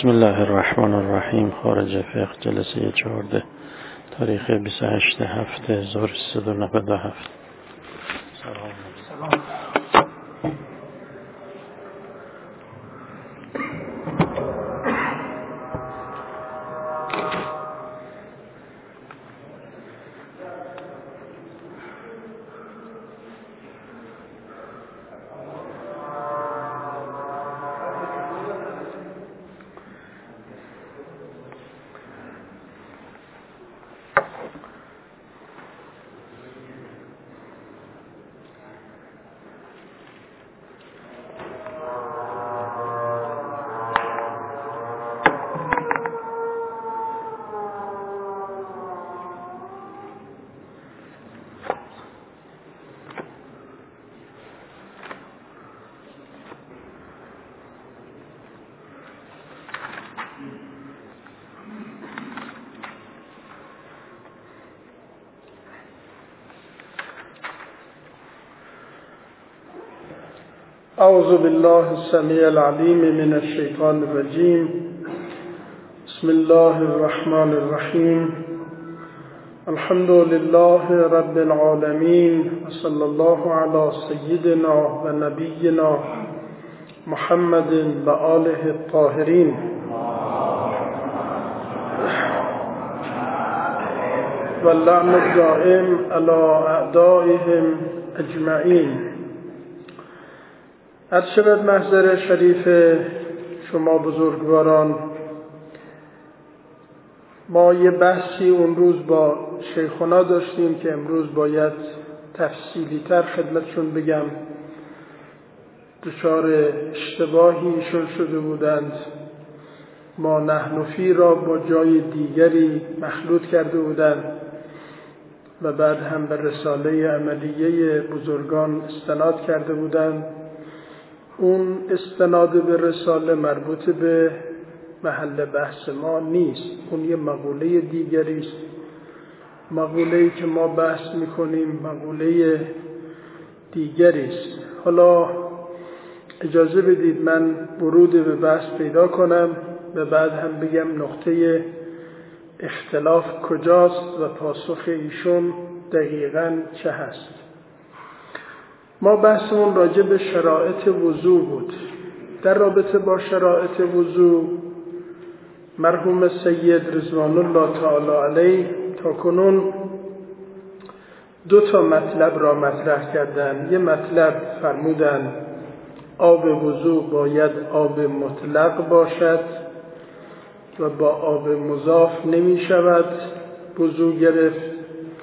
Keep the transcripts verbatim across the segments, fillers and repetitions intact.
بسم الله الرحمن الرحیم. خارج فقه جلسه چهارده تاریخ بیست و هشتم هفته هزار و سیصد و نود و هفت. سلام. سلام. أعوذ بالله السميع العليم من الشيطان الرجيم. بسم الله الرحمن الرحيم. الحمد لله رب العالمين، وصلى الله على سيدنا ونبينا محمد وآله الطاهرين. واللعن الدائم على أعدائهم أجمعين. عرض شود محضر شریف شما بزرگواران، ما یه بحثی اون روز با شیخونا داشتیم که امروز باید تفصیلی تر خدمتشون بگم. دچار اشتباهی ایشون شده بودند، ما نحنفی را با جای دیگری مخلوط کرده بودند و بعد هم به رساله عملیه بزرگان استناد کرده بودند. اون استناد به رساله مربوط به محل بحث ما نیست، اون یه مقوله دیگری است. مقوله‌ای که ما بحث میکنیم مقوله دیگری است. حالا اجازه بدید من ورود به بحث پیدا کنم و بعد هم بگم نقطه اختلاف کجاست و پاسخ ایشون دقیقاً چه هست. ما بحثمون راجع به شرایط وضو بود. در رابطه با شرایط وضو مرحوم سید رضوان الله تعالی علیه تا کنون دو تا مطلب را مطرح کردند. یه مطلب فرمودند آب وضو باید آب مطلق باشد و با آب مضاف نمی شود وضو گرفت.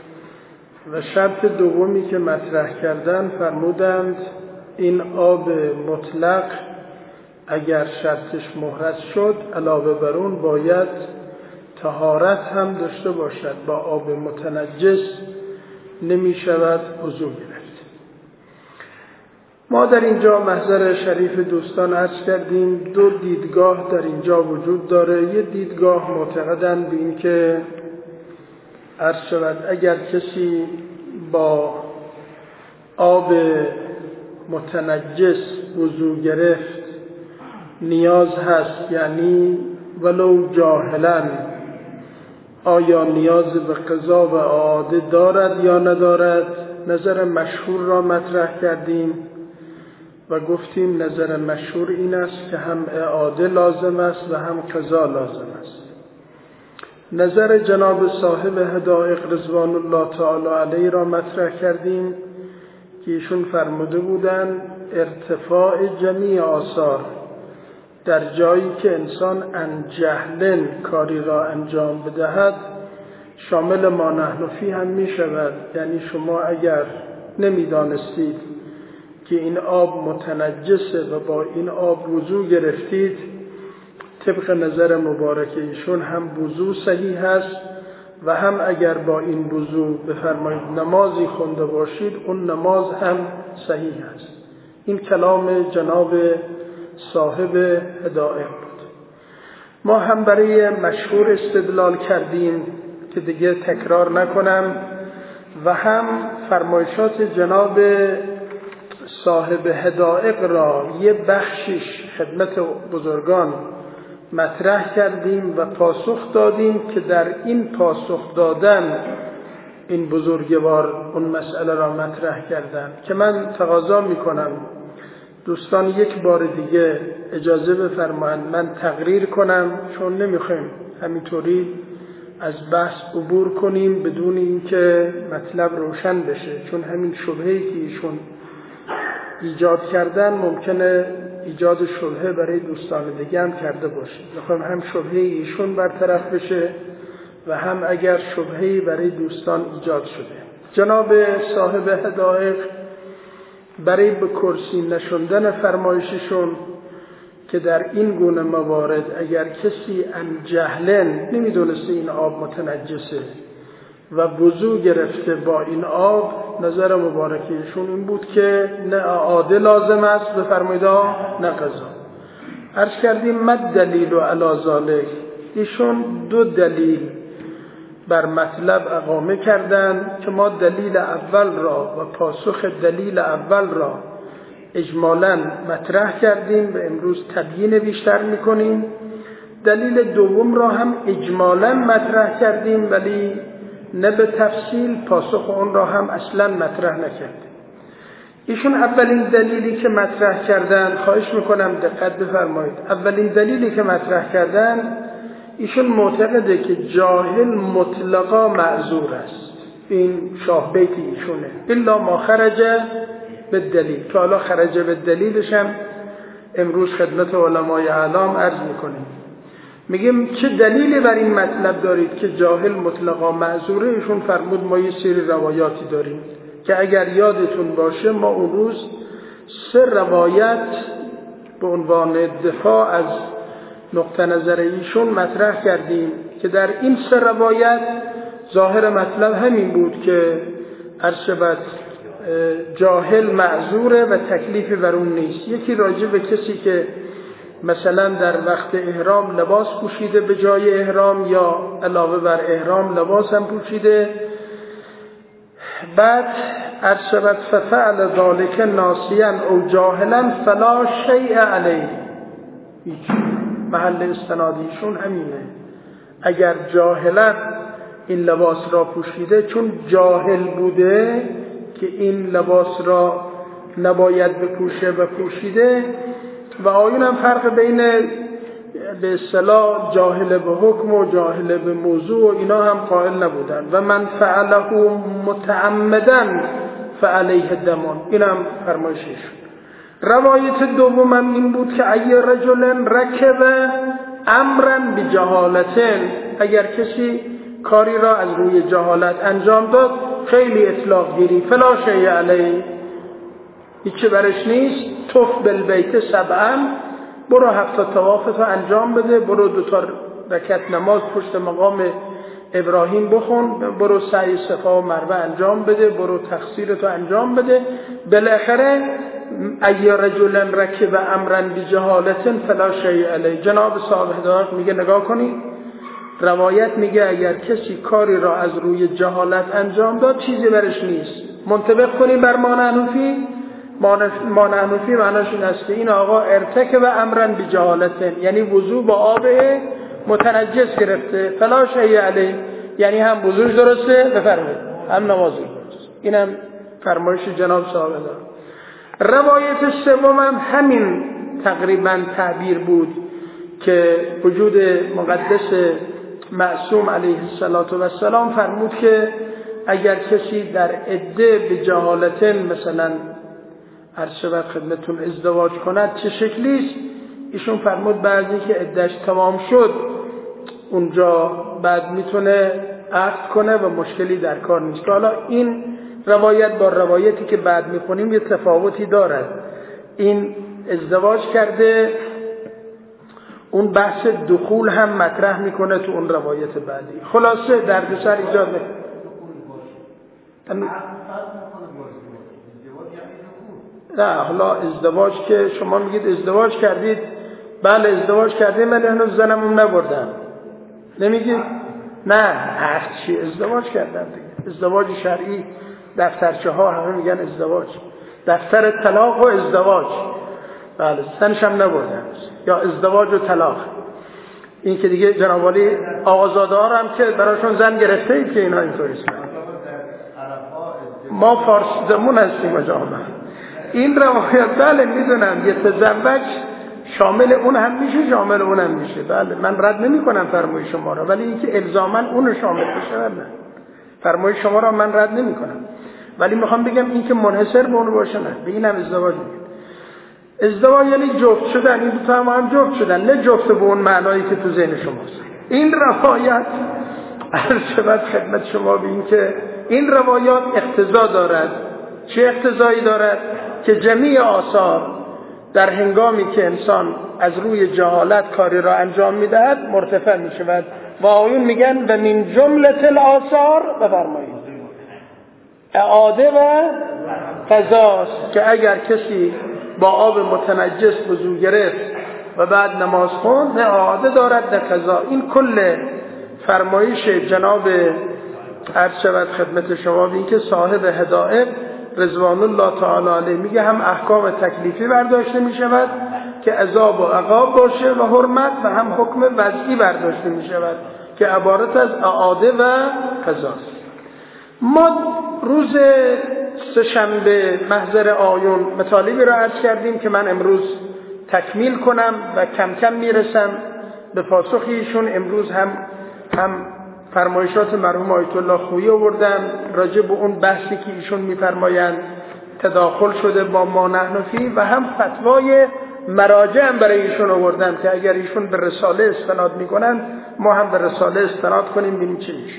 و شرط دومی که مطرح کردن فرمودند این آب مطلق اگر شرطش محرز شد علاوه بر اون باید طهارت هم داشته باشد، با آب متنجس نمی شود وضو گرفت. ما در اینجا محضر شریف دوستان عرض کردیم دو دیدگاه در اینجا وجود داره. یه دیدگاه معتقدند به این که عرض شود اگر کسی با آب متنجس وضو گرفت نیاز هست، یعنی ولو جاهلاً آیا نیاز به قضا و اعاده دارد یا ندارد. نظر مشهور را مطرح کردیم و گفتیم نظر مشهور این است که هم اعاده لازم است و هم قضا لازم است. نظر جناب صاحب حدائق رضوان الله تعالی علیه را مطرح کردیم که ایشون فرموده بودند ارتفاع جمیع آثار در جایی که انسان ان جهلن کاری را انجام بدهد شامل ما نحنفی هم می شود. یعنی شما اگر نمی دانستید که این آب متنجسه و با این آب وضو گرفتید، طبق نظر مبارک ایشون هم وضو صحیح هست و هم اگر با این وضو بفرمایید نمازی خونده باشید اون نماز هم صحیح هست. این کلام جناب صاحب حدائق بود. ما هم برای مشهور استدلال کردیم که دیگه تکرار نکنم و هم فرمایشات جناب صاحب حدائق را یه بخشش خدمت بزرگان مطرح کردیم و پاسخ دادیم که در این پاسخ دادن این بزرگوار اون مسئله را مطرح کردن که من تقاضا میکنم دوستان یک بار دیگه اجازه بفرمایند من تقریر کنم، چون نمیخوایم همینطوری از بحث عبور کنیم بدون اینکه مطلب روشن بشه، چون همین شبهه‌ای که ایشون ایجاد کردن ممکنه ایجاد شبهه برای دوستان دیگه هم کرده باشه. میخوایم هم شبهه ایشون برطرف بشه و هم اگر شبهه‌ای برای دوستان ایجاد شده. جناب صاحب حدائق برای به کرسی نشوندن فرمایششون که در این گونه موارد اگر کسی ان جهلن نمیدونسته این آب متنجسه و وضو گرفته با این آب، نظر مبارکیشون این بود که نه عاده لازم است بفرمایید نه قضا. عرض کردیم مد دلیل و علی ذالک، ایشون دو دلیل بر مطلب اقامه کردن که ما دلیل اول را و پاسخ دلیل اول را اجمالاً مطرح کردیم و امروز تبیین بیشتر میکنیم. دلیل دوم را هم اجمالاً مطرح کردیم ولی نه به تفصیل، پاسخ اون را هم اصلاً مطرح نکردیم. ایشون اولین دلیلی که مطرح کردن، خواهش میکنم دقت بفرمایید، اولین دلیلی که مطرح کردن ایشون معتقده که جاهل مطلقا معذور است. این شاه بیت ایشونه، الا ما خرج به دلیل، که حالا خرج به دلیلش هم امروز خدمت علمای اعلام عرض میکنیم. میگیم چه دلیلی بر این مطلب دارید که جاهل مطلقا معذوره؟ ایشون فرمود ما یه سری روایاتی داریم که اگر یادتون باشه ما اون روز سه روایت به عنوان دفاع از نقطه نظر ایشون مطرح کردیم که در این سه روایت ظاهر مطلب همین بود که ارشبت جاهل معذوره و تکلیفی بر اون نیست. یکی راجع به کسی که مثلا در وقت احرام لباس پوشیده به جای احرام یا علاوه بر احرام لباس هم پوشیده، بعد ارشبت ففعل ذالک ناسیاً او جاهلاً فلا شیء علیه. هیچ محل استنادیشون همینه، اگر جاهلاً این لباس را پوشیده چون جاهل بوده که این لباس را نباید بپوشه و پوشیده، و آیون هم فرق بین به اصطلاح جاهل به حکم و جاهل به موضوع و اینا هم قائل نبودن. و من فعله متعمدن فعلیه دمون، این هم فرمایشش. روایت دومم این بود که ای رجل رکب امرا بجهالتن، اگر کسی کاری را از روی جهالت انجام داد خیلی اطلاق گیری، فلا شیء علیه، هیچی برش نیست، طف بالبیت سبعا، برو هفت طوافت انجام بده، برو دو تا رکعت نماز پشت مقام ابراهیم بخون، برو سعی صفا و مروه انجام بده، برو تقصیرتو انجام بده. بالاخره ای رجل رکب امرا بجهالت فلا شیء علیه. جناب صاحب هدایت میگه نگاه کنید، روایت میگه اگر کسی کاری را از روی جهالت انجام داد چیزی برش نیست. منطبق کنیم بر ما نحنفی، ما نحنفی معناش این است که این آقا ارتکب امرا بجهالت، یعنی وضو با آب متنجس گرفته، فلا شیء علیه، یعنی هم وضوش درسته بفرمایید هم نمازش درسته. این هم فرمایش جناب صاحب داره. روایت سوم هم همین تقریبا تعبیر بود که وجود مقدس معصوم علیه السلام فرمود که اگر کسی در عده به جهالت مثلا عرشبت خدمتون ازدواج کند چه شکلیست؟ ایشون فرمود بعضی که عدهش تمام شد اونجا بعد میتونه عقد کنه و مشکلی در کار نیست. حالا این روایت با روایتی که بعد میخونیم یه تفاوتی دارد. این ازدواج کرده، اون بحث دخول هم مطرح میکنه تو اون روایت بعدی. خلاصه دردسر ایجاد میکنه. نه حالا ازدواج که شما میگید ازدواج کردید، بله ازدواج کردید من هنوز زنمون نبردم، نمیگید نه عقد چی ازدواج کردم دیگه. ازدواج شرعی دفترچه ها همه میگن ازدواج، دفتر طلاق و ازدواج، بله زنشم نبردم، یا ازدواج و طلاق. این که دیگه جناب عالی آقازاده ها هم که براشون زن گرفته اید که اینا اینطوری است. ما فارس زمون هستیم جامعه. این روایت بله میدونم یه تزوج شامل اون هم میشه، شامل اون هم میشه. بله من رد نمی کنم فرمای شما را، ولی اینکه الزاما اون شامل بشه نه. فرمای شما را من رد نمی کنم، ولی میخوام بگم این که منحصر به اون باشه نه. به این هم ازدواج میگن. ازدواج یعنی جفت شدن، این دو تا هم جفت شدن، نه جفت به اون معنایی که تو ذهن شماست. این روایت عرض شود خدمت شما به این که این روایات اقتضا دارد. چه اقتضایی دارد؟ که جمیع آثار در هنگامی که انسان از روی جهالت کاری را انجام میدهد مرتفع میشود و آیون میگن و من جمله الاثار بفرمایید اعاده و قضاست، که اگر کسی با آب متنجس وضو گرفت و بعد نماز خوند نه اعاده دارد نه قضا. این کل فرمایش جناب عرض شود خدمت شما به این که صاحب هدایت رضوان الله تعالی علیه میگه هم احکام تکلیفی برداشته میشود که عذاب و عقاب باشه و حرمت، و هم حکم وضعی برداشته میشود که عبارت از اعاده و قضاست. ما روز سه‌شنبه محضر آیون مطالبی را عرض کردیم که من امروز تکمیل کنم و کم کم میرسم به پاسخیشون. امروز هم هم فرمایشات مرحوم آیت الله خویی آوردم راجع به اون بحثی که ایشون میفرمایند تداخل شده با ما نحن فی، و هم فتوای مراجع هم برای ایشون آوردم که اگر ایشون به رساله استناد میکنن ما هم به رساله استناد کنیم ببینیم چی میشه.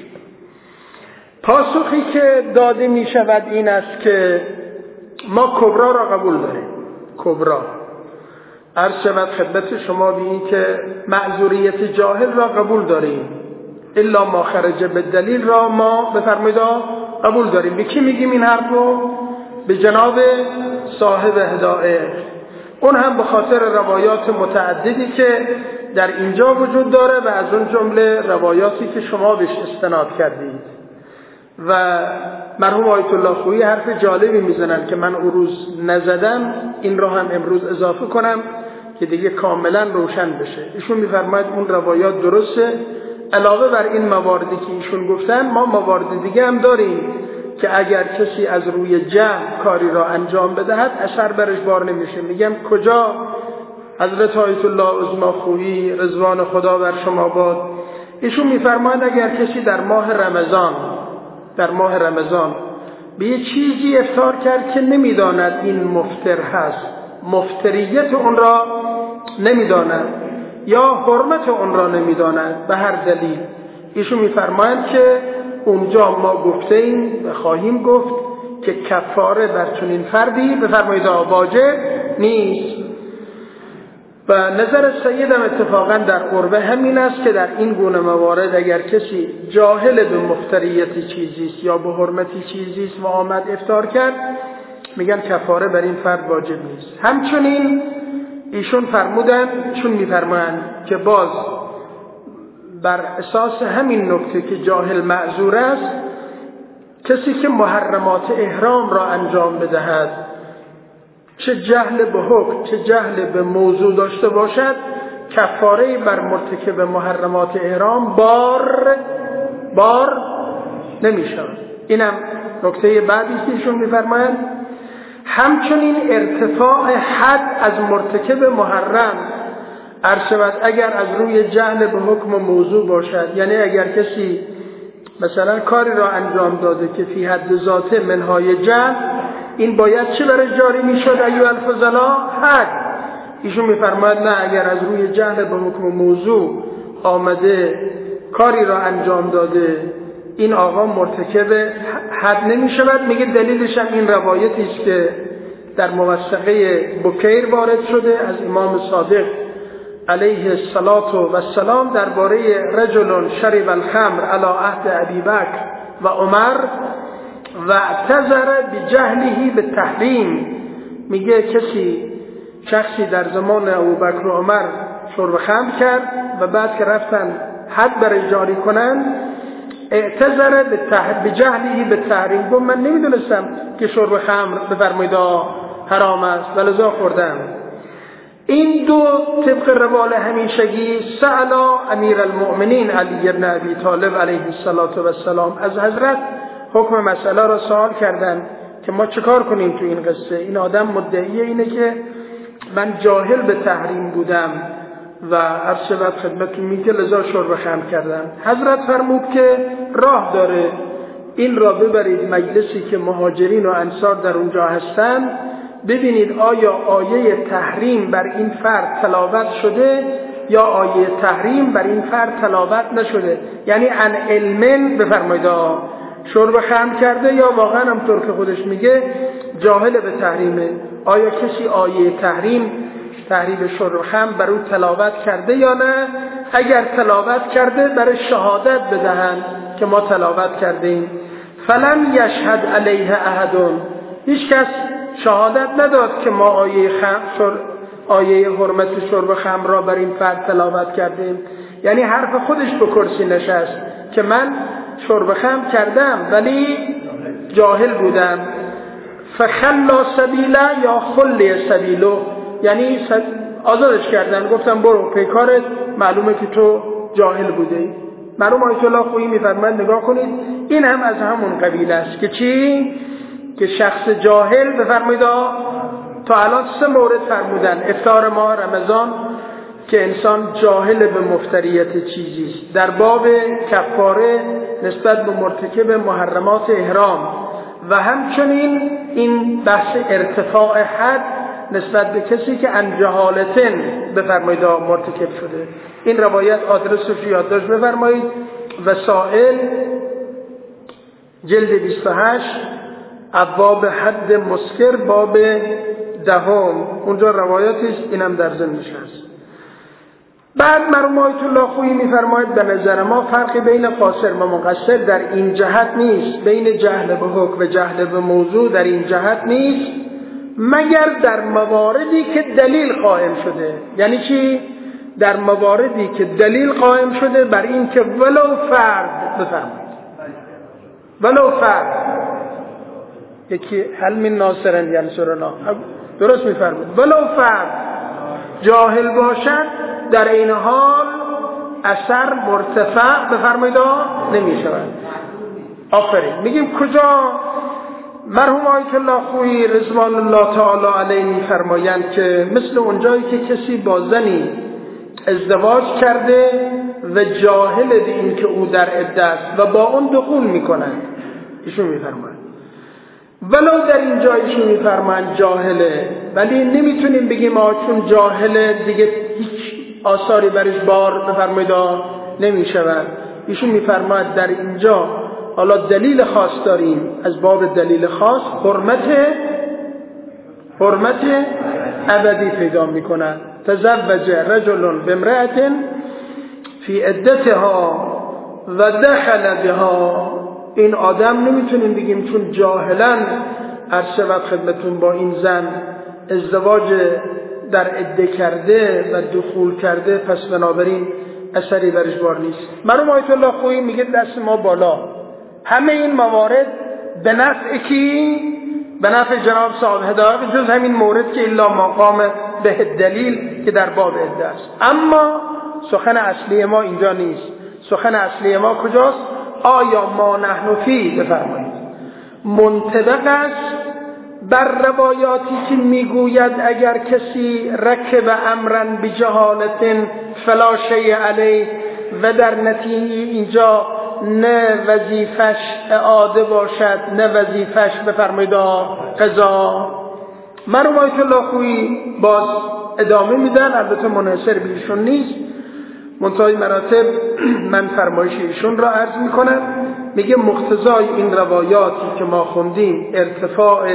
پاسخی که داده میشود این است که ما کبرا را قبول داریم. کبرا عرض شود خدمت شما به این که معذوریت جاهل را قبول داریم، الا ما خرج به دلیل را ما بفرمایید قبول داریم. به کی میگیم این حرف رو؟ به جناب صاحب هدایت. اون هم به خاطر روایات متعددی که در اینجا وجود داره و از اون جمله روایاتی که شما بهش استناد کردید. و مرحوم آیت الله خویی حرف جالبی میزنن که من اون روز نزدم، این را هم امروز اضافه کنم که دیگه کاملا روشن بشه. ایشون میفرماید اون روایات درسته، علاوه بر این مواردی که ایشون گفتن ما موارد دیگه هم داریم که اگر کسی از روی جهل کاری را انجام بدهد اثر برش بار نمیشه. میگم کجا؟ حضرت آیت الله عظما خویی رضوان خدا بر شما باد، ایشون میفرماید اگر کسی در ماه رمضان در ماه رمضان به یه چیزی افطار کرد که نمیداند این مفطر هست، مفطریت اون را نمیداند یا حرمت اون را نمیداند به هر دلیل، ایشون میفرمایند که اونجا ما گفته ایم و خواهیم گفت که کفاره بر چنین فردی بفرمایید واجب نیست. و نظر سیدم اتفاقا در قربه همین است که در این گونه موارد اگر کسی جاهل به مفتریت چیزیست یا به حرمتی چیزیست و آمد افطار کرد میگن کفاره بر این فرد واجب نیست. همچنین ایشون فرمودن چون میفرمایند که باز بر اساس همین نکته که جاهل معذور است، کسی که محرمات احرام را انجام بدهد چه جهل به حکم چه جهل به موضوع داشته باشد کفاره بر مرتکب محرمات احرام بار بار نمی شود. اینم نکته بعدی که ایشون میفرمایند. همچنین ارتفاع حد از مرتکب محرم عرض شود اگر از روی جهل به حکم موضوع باشد، یعنی اگر کسی مثلا کاری را انجام داده که فی حد ذاته منهای جهل، این باید چه برای جاری میشد ایها الفضلا؟ حد. ایشون میفرماید نه، اگر از روی جهل به حکم موضوع آمده کاری را انجام داده این آقا مرتکب حد نمی شود. میگه دلیلش هم این روایتی است که در موثقه بکیر وارد شده از امام صادق علیه السلام درباره رجل شرب الخمر علی عهد ابی بکر و عمر و اعتذر بجهله بالتحریم. میگه کسی شخصی در زمان ابوبکر و عمر شرب خمر کرد و بعد که رفتن حد برای جاری کنن اعتذر بجهله بالتحریم، گفت من نمیدونستم که شرب خمر بفرمایید حرام است ولذا خوردم. این دو طبق روال همیشگی سألا امیر المؤمنین علی بن ابی طالب علیه السلام از حضرت حکم مسئله را سوال کردند که ما چکار کنیم تو این قصه. این آدم مدعی اینه که من جاهل به تحریم بودم و هر شبت خدمتون میگه لذا شرب خمر کردم. حضرت فرمود که راه داره، این را ببرید مجلسی که مهاجرین و انصار در اونجا هستند، ببینید آیا آیه تحریم بر این فرد تلاوت شده یا آیه تحریم بر این فرد تلاوت نشده، یعنی عن علم بفرمایید شرب خمر کرده یا واقعا همطور که خودش میگه جاهل به تحریمه. آیا کسی آیه تحریم تحریم شرب خمر بر او تلاوت کرده یا نه؟ اگر تلاوت کرده برای شهادت بدهند که ما تلاوت کردیم. فلم یشهد علیه احد، هیچ کس شهادت نداد که ما آیه خمر آیه حرمت شرب خمر را بر این فرد تلاوت کردیم. یعنی حرف خودش به کرسی نشست که من شرب خمر کردم ولی جاهل بودم. فخلا سبیله یا خلی سبیلو، یعنی آزادش کردن، گفتم برو پیکارت، معلومه که تو جاهل بوده. مرحوم آیت الله خویی میفرماید نگاه کنید این هم از همون قبیل است که چی؟ که شخص جاهل بفرمایید تا الان سه مورد فرمودن افطار ماه رمضان که انسان جاهل به مفتریت چیزی است، در باب کفاره نسبت به مرتکب محرمات احرام و همچنین این بحث ارتفاع حد نسبت به کسی که عن جهالتن بفرمایید مرتکب شده. این روایت آدرسش یادداشت بفرمایید، وسائل جلد بیست و هشت ابواب حد مسکر باب دهم، اونجا روایتش اینم در ضمنش هست. بعد مرحوم آیت الله خویی میفرماید به نظر ما فرقی بین قاصر و مقصر در این جهت نیست، بین جهل به حکم و جهل به موضوع در این جهت نیست، مگر در مواردی که دلیل قائم شده. یعنی چی؟ در مواردی که دلیل قائم شده بر این که ولو فرد بفرمایید ولو فرد یکی هل من ناصرن ینصرنا، درست میفرمایید ولو فرد جاهل باشد در این حال اثر مرتفع بفرمایید نمی شود. آفرین. میگیم کجا؟ مرحوم آیت الله خویی رضوان الله تعالی علیه میفرمایند که مثل اونجایی که کسی با زنی ازدواج کرده و جاهل به این که او در عده است و با اون دخول میکنند، ایشون میفرمایند ولو در این جایشون میفرمایند جاهله، ولی نمیتونیم بگیم آ چون جاهله دیگه هیچ آثاری برش بار بفرمایید نمیشود. ایشون میفرماید در اینجا حالا دلیل خاص داریم، از باب دلیل خاص حرمت حرمت ابدی پیدا میکنن. تزوج رجل بامرأة فی عدتها و دخل بها، این آدم نمیتونیم بگیم چون جاهلا عرض وقت خدمتون با این زن ازدواج در عده کرده و دخول کرده پس بنابراین اثری برش بار نیست. مرحوم آیت الله خویی میگه دست ما بالا، همه این موارد به نفع کی؟ به نفع جناب صاحب هدایت، جز همین مورد که الا مقام به دلیل که در باب عده است. اما سخن اصلی ما اینجا نیست. سخن اصلی ما کجاست؟ آیا ما نحن فی بفرمایید منطبق است بر روایاتی که میگوید اگر کسی رکب امرن بجهالت فلا شیء علیه و در نتیجه اینجا نه وظیفش اعاده باشد نه وظیفش بفرمایید قضا. مرحوم آیت الله خویی باز ادامه میدن، البته منحصر به ایشون نیست، منتهای مراتب من فرمایش ایشون را عرض میکنم. میگه مقتضای این روایاتی که ما خوندیم ارتفاع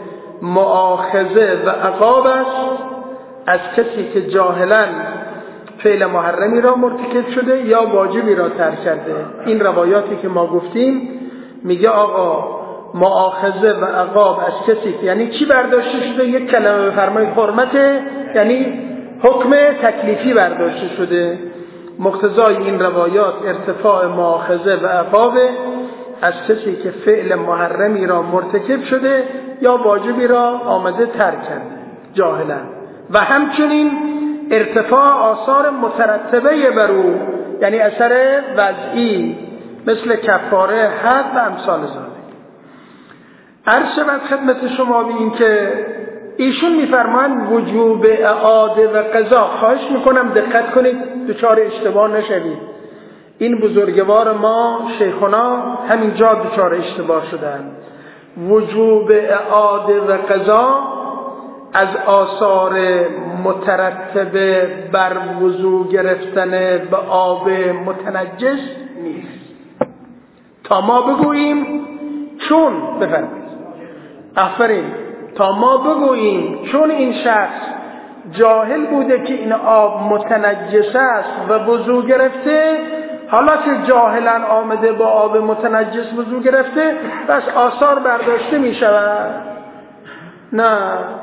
مؤاخذه و عقاب است از کسی که جاهلاً فعل محرمی را مرتکب شده یا واجبی را ترک کرده. این روایاتی که ما گفتیم میگه آقا مؤاخذه و عقاب از کسی که یعنی چی برداشته شده؟ یک کلمه بفرمایید حرمت، یعنی حکم تکلیفی برداشته شده. مقتضای این روایات ارتفاع مؤاخذه و عقاب از کسی که فعل محرمی را مرتکب شده یا واجبی را آمده ترک کرده جاهلا. و همچنین ارتفاع آثار مترتبه بر او، یعنی اثر وضعی مثل کفاره، حد و امثال ذالک. عرض شود خدمت شما به این که ایشون میفرمایند وجوب اعاده و قضا. خواهش میکنم دقت کنید دچار اشتباه نشوید. این بزرگوار ما شیخنا همینجا دچار اشتباه شدن. وجوب اعاده و قضا از آثار مترتب بر وضو گرفتن به آب متنجس نیست. تا ما بگوییم چون بفرمایید آفرین تا ما بگوییم چون این شخص جاهل بوده که این آب متنجس است و وضو گرفته، حالا که جاهلا آمده با آب متنجس وضو گرفته، پس آثار برداشته می شود. نه،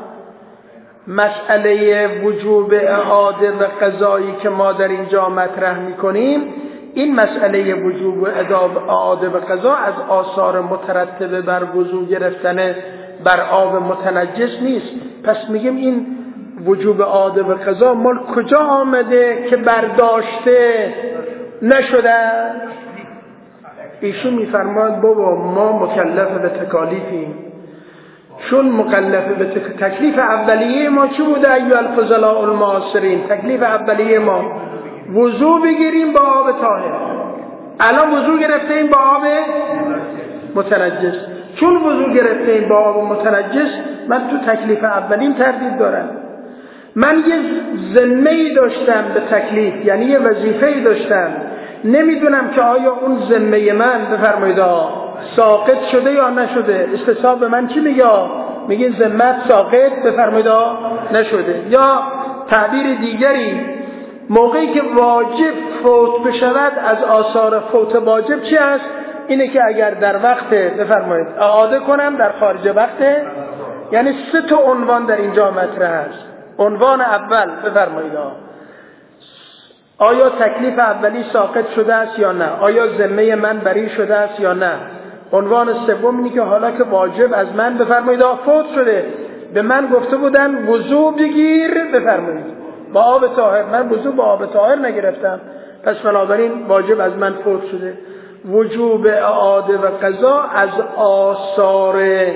مسئله وجوب اعاده و قضایی که ما در اینجا مطرح می کنیم، این مسئله وجوب اعاده و قضا از آثار مترتبه بر وضو گرفتن بر آب متنجس نیست. پس میگیم این وجوب اعاده و قضا مال کجا آمده که برداشته نشده؟ ایشون میفرماد بابا ما مکلف به تکالیفیم. چون مکلف به تکلیف اولیه ما چی بوده؟ ایها الفضلاء المعاصرین، تکلیف اولیه ما وضو بگیریم با آب طاهر. الان وضو گرفتیم با آب متنجس. چون وضو گرفتیم با آب متنجس، من تو تکلیف اولیم تردید دارم. من یه ذمه‌ای داشتم به تکلیف، یعنی یه وظیفه‌ای داشتم، نمیدونم که آیا اون ذمه من بفرمایید ساقط شده یا نشده. استصحاب به من چی میگه؟ میگه ذمت ساقط بفرمایید نشده. یا تعبیر دیگری، موقعی که واجب فوت بشود از آثار فوت واجب چی است؟ اینه که اگر در وقت بفرمایید اعاده کنم در خارج وقت، یعنی سه تا عنوان در اینجا مطرح است. عنوان اول بفرمایید آیا تکلیف اولی ساقط شده است یا نه؟ آیا ذمه من بری شده است یا نه؟ عنوان سوم اینه که حالا که واجب از من بفرمایید فوت شده، به من گفته بودن وضو بگیر بفرمایید با آب طاهر، من وضو با آب طاهر نگرفتم، پس بنابراین واجب از من فوت شده. وجوب اعاده و قضا از آثار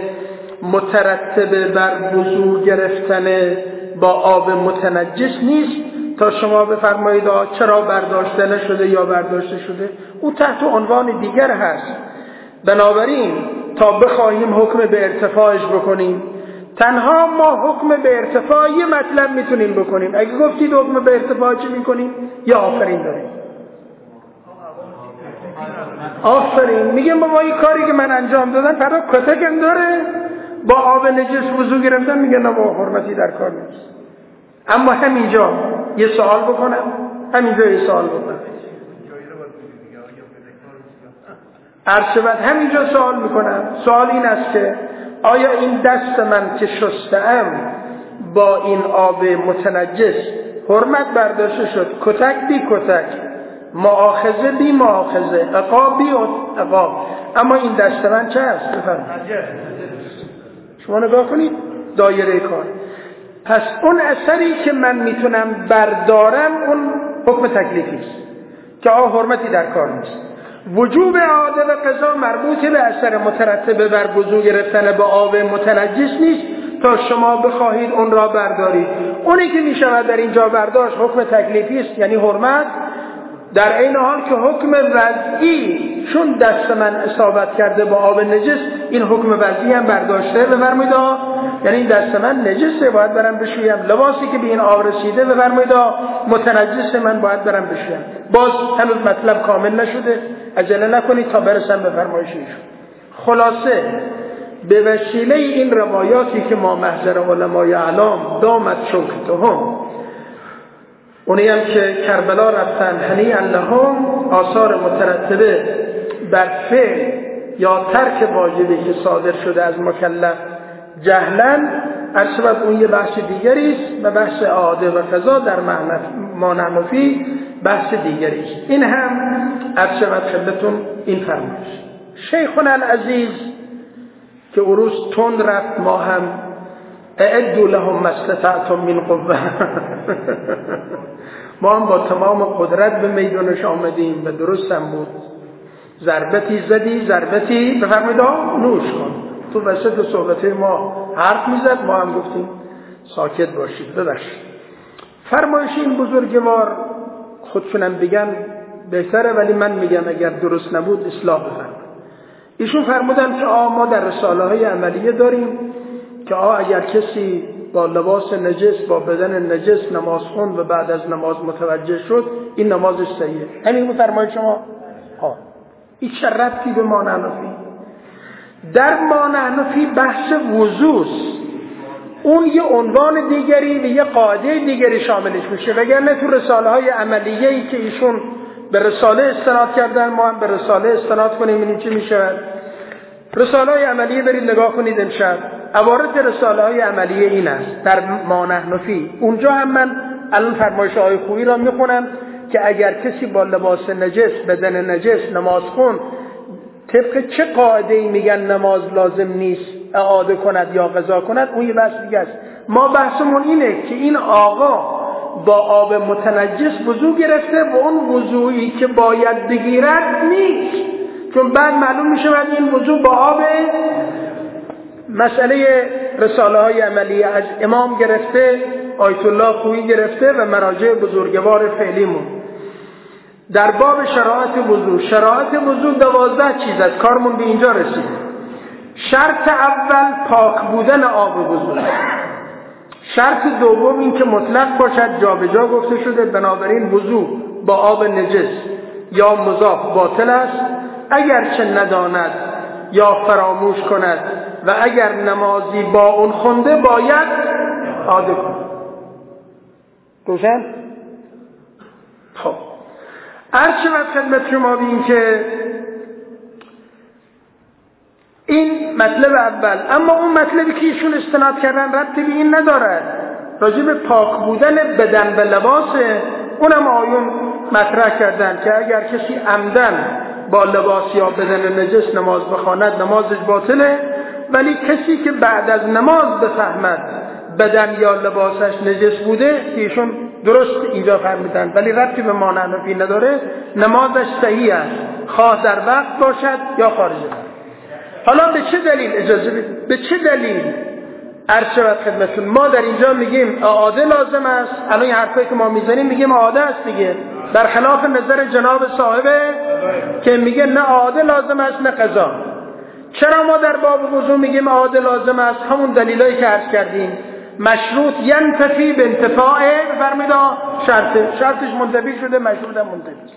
مترتب بر وضو گرفتن با آب متنجس نیست تا شما بفرمایید چرا برداشته نشده یا برداشته شده. او تحت عنوان دیگر هست. بنابراین تا بخواهیم حکم به ارتفاعش بکنیم، تنها ما حکم به ارتفاع یه مطلب میتونیم بکنیم. اگه گفتید حکم به ارتفاع چی میکنیم؟ یا آفرین داریم. آفرین میگم بابا این کاری که من انجام دادم فردا کتکم داره، با آب نجس وضو گرفتم، میگه نه با حرمتی در کار نیست. اما همینجا یه سوال بکنم، همینجا یه سوال بکنم عرشبت همینجا سوال میکنم. سوال این است که آیا این دست من که شستم با این آب متنجس حرمت برداشته شد؟ کتک بی کتک، مؤاخذه بی مؤاخذه، عقاب بی عقاب، اما این دست من چه است؟ بفرمایید شما نگاه کنید دایره کار. پس اون اثری که من میتونم بردارم اون حکم تکلیفی است که آه حرمتی در کار نیست. وجوب اعاده و قضا مربوط به اثر مترتب بر وضو گرفتن به آب متنجس نیست تا شما بخواهید اون را بردارید. اونی که میشود در اینجا برداشت حکم تکلیفی است، یعنی حرمت، در این حال که حکم وضعی چون دست من اصابت کرده با آب نجس، این حکم وضعی هم برداشته بفرمایید، یعنی این دست من نجسه باید برم بشویم، لباسی که به این آب رسیده بفرمایید متنجسه من باید برم بشویم. باز هنوز مطلب کامل نشده، عجله نکنید تا برسم به فرمایش ایشون. خلاصه به وسیله این روایاتی که ما محضر علمای اعلام دامت شوکتهم، اونی هم که کربلا رفتن هنیئا لهم، آثار مترتبه بر فعل یا ترک واجبی که صادر شده از مکلف جهلاً، ارشبت اون یه بحث دیگری است و بحث اعاده و قضا در معنفی بحث دیگری است. این هم ارشبت خدمتون این فرمایش. شیخنا العزیز که عروس تند رفت، ما هم اعدوا لهم ما استطعتم من قوه. ما هم با تمام قدرت به میدانش آمدیم و درست هم بود. ضربتی زدی، ضربتی بفرمایید نوش کن. تو وسط صحبت ما حرف میزد، ما هم گفتیم ساکت باشید، ببخشید. فرمایش این بزرگوار خودشونم بگن بهتره، ولی من میگم اگر درست نبود اصلاح بفرمایید. ایشون فرمودن که آ ما در رساله های عملیه داریم که آ اگر کسی با لباس نجس با بدن نجس نماز خوند و بعد از نماز متوجه شد این نمازش صحیحه. همین بود فرمایید شما؟ ها این چه ربطی به ما نحنفی؟ در ما نحنفی بحث وضوء، اون یه عنوان دیگری و یه قاعده دیگری شاملش میشه. وگرنه تو رساله های عملیه ای که ایشون به رساله استناد کردن ما هم به رساله استناد کنیم ببینیم چی میشه. رساله های عملیه برید نگاه کنید امشب. عوارض رساله های عملیه این است در ما نحنفی. اونجا هم من الان فرمایش های خویی را میخونم که اگر کسی با لباس نجس بدن نجس نماز خون طبق چه قاعده‌ای میگن نماز لازم نیست اعاده کند یا قضا کند، اون یه بحث دیگه است. ما بحثمون اینه که این آقا با آب متنجس وضو گرفته و اون وضویی که باید بگیرد نیست، چون بعد معلوم میشه بعد این وضو با آب. مسئله رساله های عملیه از امام گرفته، آیت الله خویی گرفته و مراجع بزرگوار فعلیمون در باب شرایط وضو. شرایط وضو دوازده چیز از کارمون به اینجا رسید. شرط اول پاک بودن آب وضو. شرط دوم این که مطلق باشد، جا به جا گفته شده، بنابراین وضو با آب نجس یا مضاف باطل است اگر چه نداند یا فراموش کند و اگر نمازی با اون خونده باید اعاده کند. روشن؟ خب عرض شود خدمت شما بین که این مطلب اول. اما اون مطلبی که ایشون استناد کردن ربطی به این ندارد، راجع به پاک بودن بدن و لباسه. اونم آیون مطرح کردن که اگر کسی عمدن با لباس یا بدن نجس نماز بخواند نمازش باطله، ولی کسی که بعد از نماز بفهمد بدن یا لباسش نجس بوده، ایشون درست اینجا فرمیدن ولی ربطی به ما نحنفی نداره، نمازش صحیح است خواه در وقت باشد یا خارج وقت. حالا به چه دلیل اجازه بدید؟ به چه دلیل عرض شود خدمتتون ما در اینجا میگیم اعاده لازم است؟ الان این حرفایی که ما میزنیم میگیم اعاده است دیگه، برخلاف نظر جناب صاحبه که میگه نه اعاده لازم است نه قضا. چرا ما در باب وضو میگیم اعاده لازم است؟ همون دلیلایی که عرض کردیم. مشروط ینتفی به انتفاع فرمید شرط شرطش منتفی شده، مشروط هم منتفی.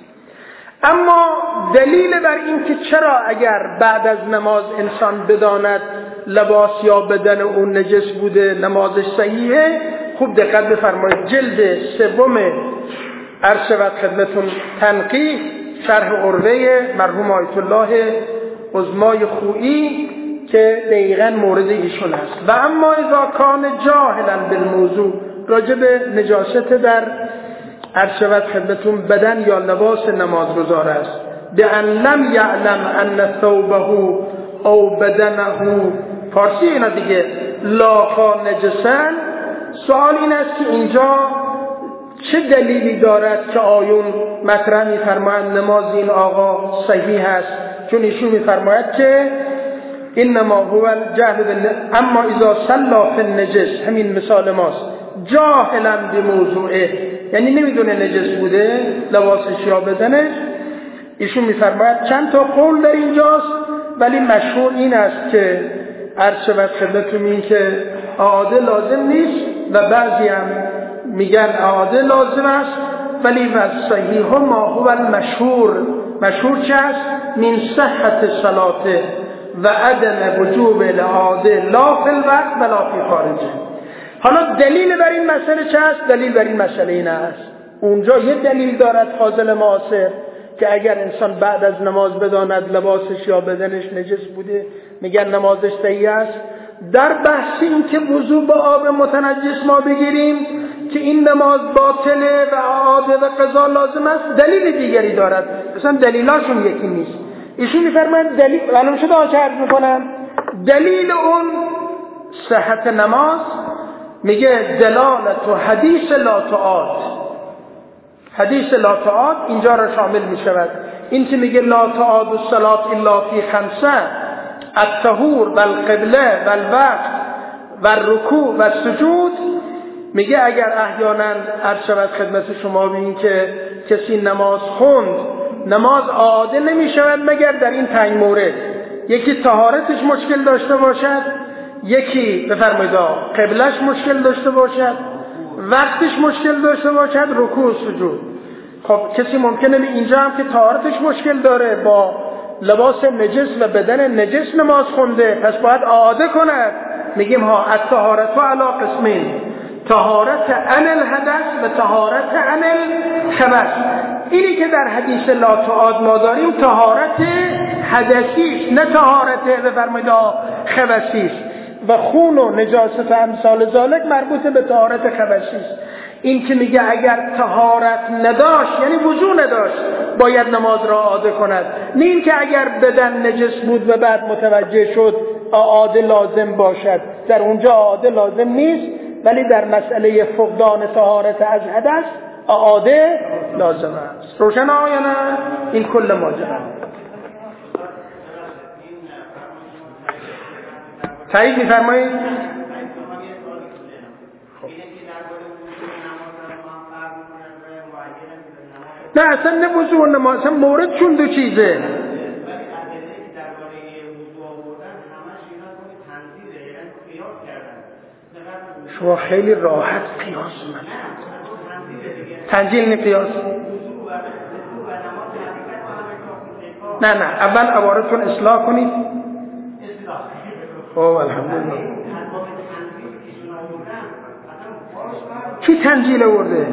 اما دلیل بر این که چرا اگر بعد از نماز انسان بداند لباس یا بدن اون نجس بوده نمازش صحیحه، خوب دقت بفرمایید. جلد سوم عرض شود خدمتون تنقیح شرح عروه مرحوم آیت الله عظمای خویی که دقیقاً مورد ایشون است. و اما اذا کان جاهلا بالموضوع، راجع به نجاست در عرض شود خدمتون بدن یا لباس نمازگزار است، به ان لم یعلم ان ثوبه او بدنه، فارسی اینا دیگه، لاقا نجسن. سوال این است که اینجا چه دلیلی دارد که آیون مطرح می‌فرمایند نماز این آقا صحیح است؟ چون ایشون می‌فرماید که انما هو الجهل بالنجس اما اذا صلى في النجس، همین مثال ماست، جاهلا بموضوعه، یعنی نمیدونه نجس بوده لباسش یا بدنش. ایشون می‌فرماید چند تا قول در اینجاست، ولی مشهور این است که عرض شود خدمتتون این که اعاده لازم نیست و بعضی هم میگن اعاده لازم است، ولی و صحیح ما هو المشهور. مشهور چه است؟ من صحت صلاته و عدم وجوب الاعاده لا فی الوقت ولا فی خارجه. حالا دلیل بر این مسئله چه است؟ دلیل بر این مسئله این است اونجا یه دلیل دارد فاضل معاصر که اگر انسان بعد از نماز بداند لباسش یا بدنش نجس بوده میگن نمازش صحیح است. در بحث این که وضو با آب متنجس ما بگیریم که این نماز باطله و اعاده و قضا لازم است، دلیل دیگری دارد، مثلا دلیلاشون یکی نیست. ایشون میفرمایند دلیل معلوم شده آنچه عرض میکنم، دلیل اون صحت نماز میگه دلالت و حدیث لا تعاد. حدیث لا تعاد اینجا را شامل میشود. این که میگه لا تعاد الصلاة الا فی خمسه، الطهور و القبله و الوقت و الرکوع و السجود، میگه اگر احیانا عرض شود خدمت شما ببین که کسی نماز خوند، نماز عاده نمیشود مگر در این پنج مورد: یکی طهارتش مشکل داشته باشد، یکی بفرمایید قبلش مشکل داشته باشد، وقتش مشکل داشته باشد، رکوع و سجود. خب کسی ممکنه اینجا هم که طهارتش مشکل داره، با لباس نجس و بدن نجس نماز خونده، پس باید عاده کند. میگیم ها الطهارت علی قسمین: طهارت عن الحدث و طهارت عن الخبث. اینی که در حدیث لا تعاد ما داریم طهارت حدثی است، نه طهارت بفرمایید خبثی است. و خون و نجاست امثال ذالک مربوط به طهارت خبثی است. این که میگه اگر طهارت نداشت یعنی وضو نداشت باید نماز را عاده کند، نه این که اگر بدن نجس بود و بعد متوجه شد عاده لازم باشد. در اونجا عاده لازم نیست، ولی در مسئله فقدان طهارت از حدث عاده لازم است. روشن آیا نه؟ این کل ماجرا. تایید می‌فرمایید؟ نه اصلا نه وضو و نماز، اصلا موردشون دو چیزه. شما خیلی راحت قیاس تنزیل نه قیاس. نه نه اول عبارتون اصلاح کنید. اوه الحمدلله. کی تنزیل آورده؟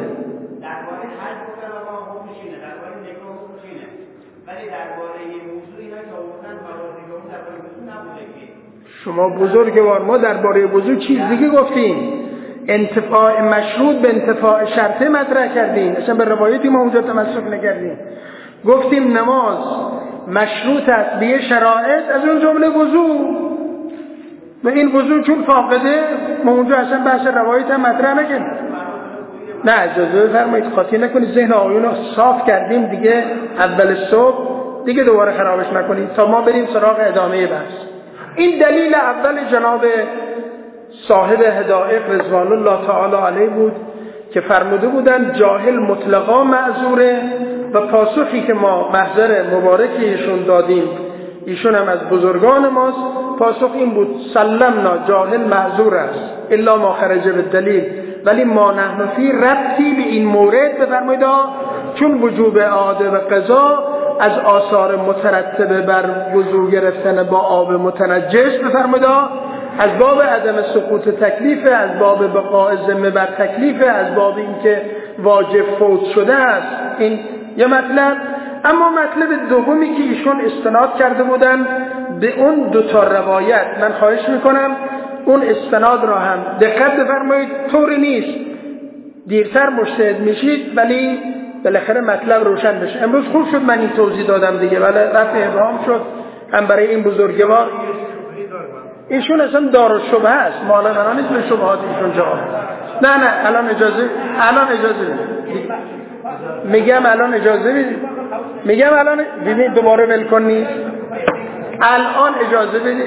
شما بزرگوار، ما درباره وضو چیز دیگه گفتیم. انتفاع مشروط به انتفاع شرطه مطرح کردیم، اصلا به روایتی ما اونجا تمسک نکردیم. گفتیم نماز مشروط است به شرایط، از اون جمله وضو. و این وضو چون فاقده ما اونجا اصلا بحث روایت هم مطرح نکردیم. نه اجازه بفرمایید قاطی نکنید، ذهن آقایون رو صاف کردیم دیگه اول صبح، دیگه دوباره خرابش نکنید تا ما بریم سراغ ادامه بحث. این دلیل اول جناب صاحب حدائق رضوان الله تعالی علیه بود که فرموده بودن جاهل مطلقا معذوره، و پاسخی که ما محضر مبارکی ایشون دادیم، ایشون هم از بزرگان ماست، پاسخ این بود سلمنا جاهل معذور است الا ما خرج بالدلیل، ولی ما نحن فی ربطی به این مورد بفرمایید، چون وجوب اعاده و قضا از آثار مترتبه بر وضو گرفتن با آب متنجس بفرمایید، از باب عدم سقوط تکلیف، از باب بقاء ذمه بر تکلیف، از باب اینکه واجب فوت شده است. این یه مطلب. اما مطلب دومی که ایشون استناد کرده بودن به اون دو تا روایت، من خواهش میکنم اون استناد را هم دقت بفرمایید. طوری نیست دیرتر مجتهد میشید ولی بالاخره مطلب روشن بشه. امروز خوب شد من این توضیح دادم دیگه، ولی رفع ابهام شد هم برای این بزرگوار. ایشون اصلا دارالشبهه است، مال من نیست به شبهات ایشون جواب. نه نه الان اجازه الان اجازه بدید. میگم الان اجازه بدید. میگم الان ببینید دوباره ول کنید. الان اجازه بدید.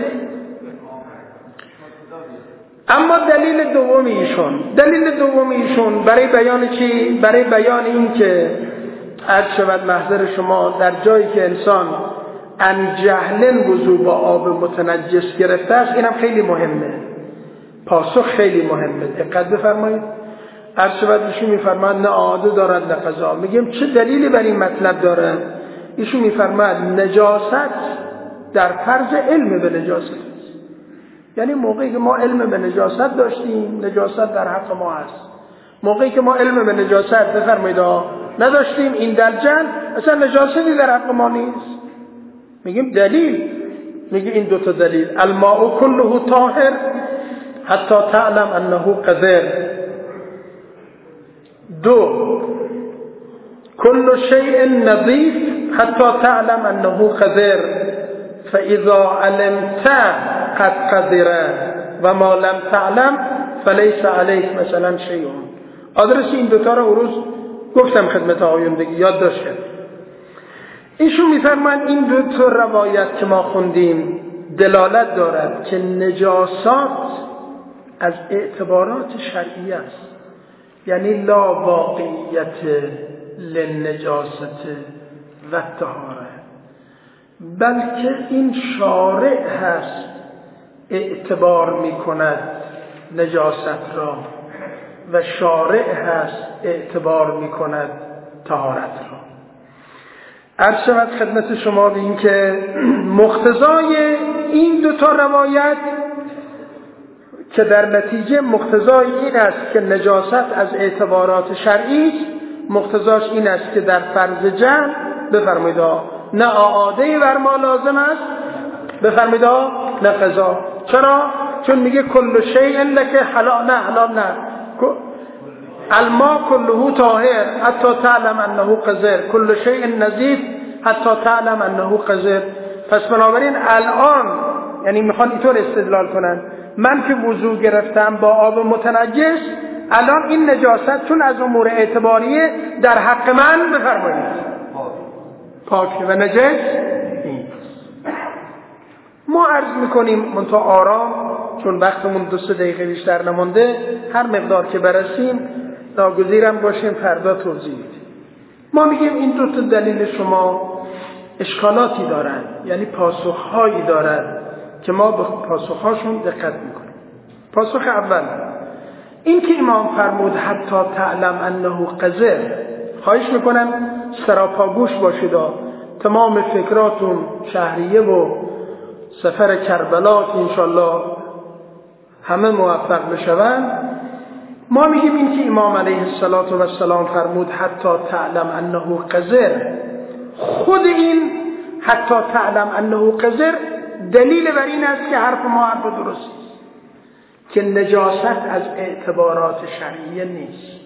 اما دلیل دوم ایشون، دلیل دوم ایشون برای بیان چی؟ برای بیان این که عرض شود محضر شما در جایی که انسان ان جهلن وضو با آب متنجس گرفته است، اینم خیلی مهمه. پاسخ خیلی مهمه، دقت بفرمایید. عرض شود ایشون میفرماید نه عاده دارد نه قضا. میگم چه دلیلی بر این مطلب داره؟ ایشون میفرماید نجاست در فرض علم به نجاست، یعنی موقعی که ما علم به نجاست داشتیم نجاست در حق ما هست، موقعی که ما علم به نجاست بفرمایید نداشتیم این درجن اصلا نجاستی در حق ما نیست. میگیم دلیل، میگه این دو تا دلیل: الماء كله طاهر حتی تعلم انه قذر، دو كل شيء نظيف حتى تعلم انه قذر فاذا علمت قد قذر وما لم تعلم فلیس علیک مثلا شیء. آدرس این دوتا رو روز گفتم خدمت آقایون دیگه، یاد داشت کرد. ایشون میفرمایند این دو تا روایت که ما خوندیم دلالت دارد که نجاسات از اعتبارات شرعی است، یعنی لا واقعیت للنجاست و طهاره، بلکه این شارع هست اعتبار میکند نجاست را و شارع هست اعتبار میکند طهارت را. عرض شود خدمت شما به این که مقتضای این دو تا روایت که در نتیجه مقتضای این است که نجاست از اعتبارات شرعی است، مقتضاش این است که در فرض جمع بفرمایید نه عاده بر ما لازم است، بفرمایید نه قضا. چرا؟ چون میگه کل شیء لک حلال، نه حلال نه، الماء كله طاهر حتی تعلم انه قذر، کل شیء نظیف حتی تعلم انه قذر. پس بنابراین الان یعنی میخوان اینطور استدلال کنن من که وضو گرفتم با آب متنجس، الان این نجاست چون از امور اعتباریه در حق من بفرمایید پاک و نجس نیست. ما عرض میکنیم منتها آرام، چون وقتمون دو سه دقیقه بیشتر نمونده، هر مقدار که برسیم ناگزیرم باشیم فردا توضیح بدیم. ما میگیم این دو تا دلیل شما اشکالاتی دارن، یعنی پاسخهایی دارن که ما به پاسخهاشون دقت میکنیم. پاسخ اول این که امام فرمود حتی تعلم انه قذر، خواهش میکنم سراپاگوش باشید، تمام فکراتون شهریه و سفر کربلا که انشالله همه موفق بشون. ما میگیم این که امام علیه السلام فرمود حتی تعلم انه قذر، خود این حتی تعلم انه قذر دلیل بر این است که حرف ما حرف درست است که نجاست از اعتبارات شرعیه نیست.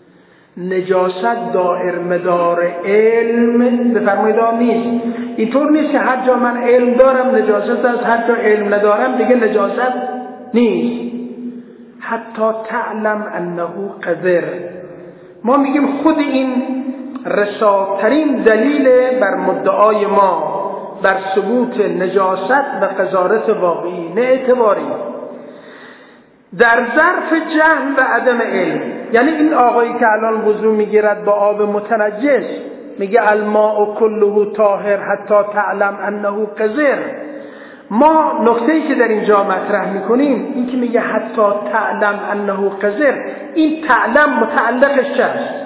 نجاست دائر مدار علم بفرمایید نیست. اینطور نیست که هر جا من علم دارم نجاست است، هر جا علم ندارم دیگه نجاست نیست. حتی تعلم انه قذر، ما میگیم خود این رساترین دلیل بر مدعای ما بر ثبوت نجاست و قذارت واقعی نه اعتباری در ظرف جهل و عدم علم. یعنی این آقایی که الان وضو میگیرد با آب متنجس میگه الماء کله طاهر حتی تعلم انه قذر، ما نکته‌ای که در اینجا مطرح میکنیم این که میگه حتی تعلم انه قذر، این تعلم متعلقش چیست؟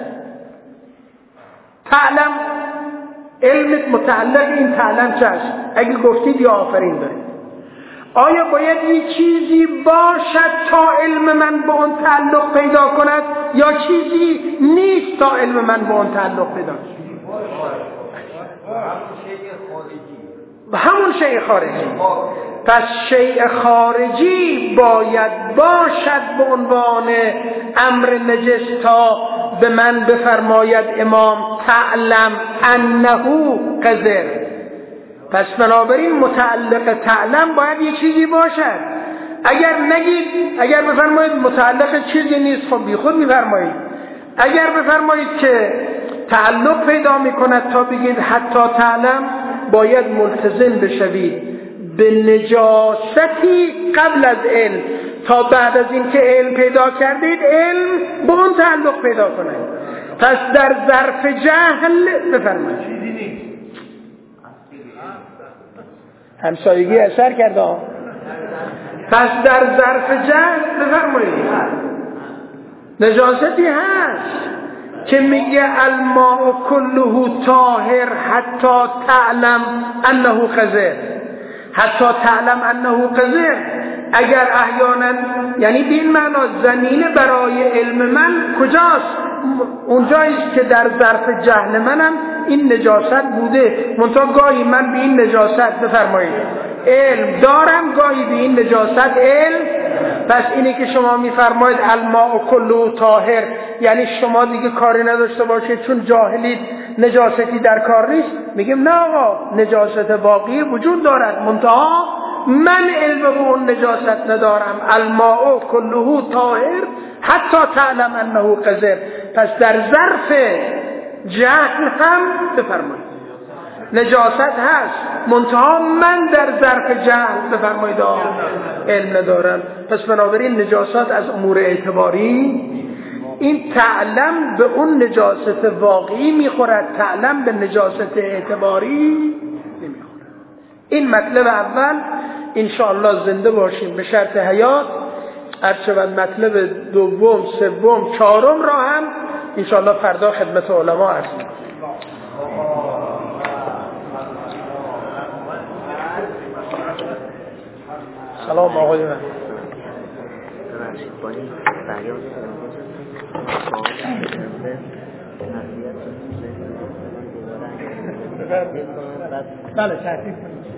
تعلم علمت متعلق این تعلم چیست؟ اگه گفتید یا آفرین دارید. آیا باید این چیزی باشد تا علم من به اون تعلق پیدا کند یا چیزی نیست تا علم من به اون تعلق پیدا کند؟ همون شیء خارجی. پس شیء خارجی باید باشد به عنوان امر نجس تا به من بفرماید امام تعلم انه قذر. پس بنابراین متعلق تعلم باید یه چیزی باشد. اگر نگید، اگر بفرمایید متعلق چیزی نیست خب بی خود میفرمایید. اگر بفرمایید که تعلق پیدا میکند تا بگید حتی تعلم، باید ملتزم بشوید به نجاستی قبل از علم تا بعد از این که علم پیدا کردید علم به اون تعلق پیدا کنید. پس در ظرف جهل بفرمایید چیزی نیست. همسایگی اثر کرده. پس در ظرف جهل بفرمایید نجاستی هست که میگه الماء کله طاهر حتی تعلم انه قذر، حتی تعلم انه قذر. اگر احیانا یعنی به این معنا زمینه برای علم من کجاست؟ اونجاییست که در ظرف جهل منم این نجاست بوده، منتها گاهی من به این نجاست بفرمایید علم دارم، گاهی به این نجاست علم. پس اینی که شما میفرمایید الماء کله طاهر یعنی شما دیگه کاری نداشته باشید چون جاهلید نجاستی در کار نیست. میگیم نه آقا، نجاست واقعی وجود دارد، منتها من علم به اون نجاست ندارم. الماء کله طاهر حتی تعلم انه قذر. پس در ظرف جهل هم بفرمایید نجاست هست، منتها من در ظرف جهل بفرمایید علم ندارم. پس بنابراین نجاست از امور اعتباری، این تعلم به اون نجاست واقعی میخورد، تعلم به نجاست اعتباری نمیخورد. این مطلب اول انشاءالله زنده باشیم به شرط حیات. هرچند مطلب دوم، سوم، چهارم را هم انشاءالله فردا خدمت علما عرض می‌کنم. سلام آقای من. بله تحقیق کنید.